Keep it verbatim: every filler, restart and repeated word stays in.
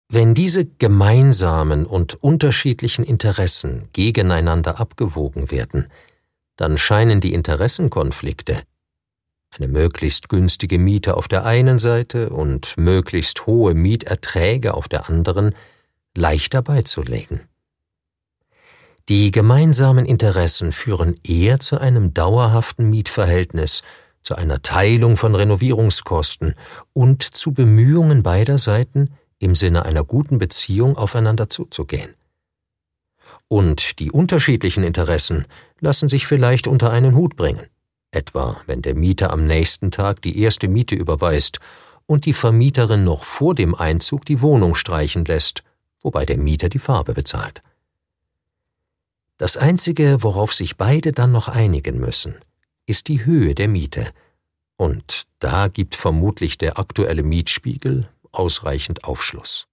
Wenn diese gemeinsamen und unterschiedlichen Interessen gegeneinander abgewogen werden, dann scheinen die Interessenkonflikte, eine möglichst günstige Miete auf der einen Seite und möglichst hohe Mieterträge auf der anderen, leichter beizulegen. Die gemeinsamen Interessen führen eher zu einem dauerhaften Mietverhältnis, zu einer Teilung von Renovierungskosten und zu Bemühungen beider Seiten, im Sinne einer guten Beziehung aufeinander zuzugehen. Und die unterschiedlichen Interessen lassen sich vielleicht unter einen Hut bringen, etwa wenn der Mieter am nächsten Tag die erste Miete überweist und die Vermieterin noch vor dem Einzug die Wohnung streichen lässt, wobei der Mieter die Farbe bezahlt. Das Einzige, worauf sich beide dann noch einigen müssen, ist die Höhe der Miete, und da gibt vermutlich der aktuelle Mietspiegel ausreichend Aufschluss.